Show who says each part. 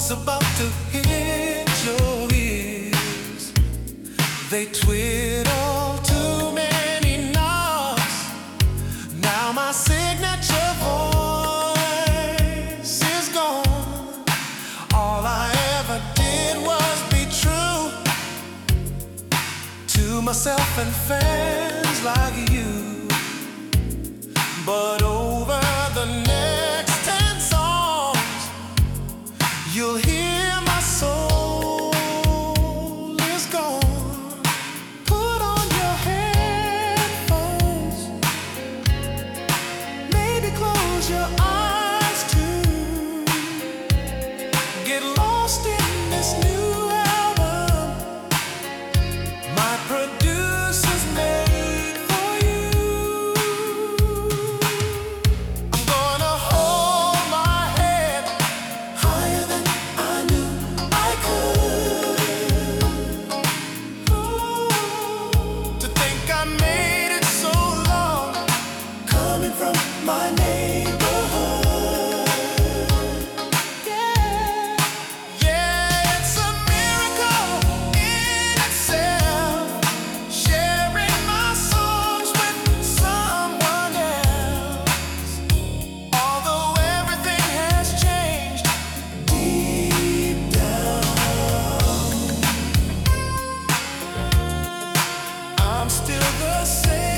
Speaker 1: about to hit your ears. They twiddle too many knobs. Now my signature voice is gone. All I ever did was be true to myself and fans like you. But over the next 10 songs, you'll hear my soul is gone. Put on your headphones, maybe close your eyes too. Get lost in this new album my producers made for you. I'm gonna hold my head higher than I knew I could. To think I made it so long, coming from my neighborhood. Yeah, it's a miracle in itself, sharing my songs with someone else. Although everything has changed deep down, I'm still the same.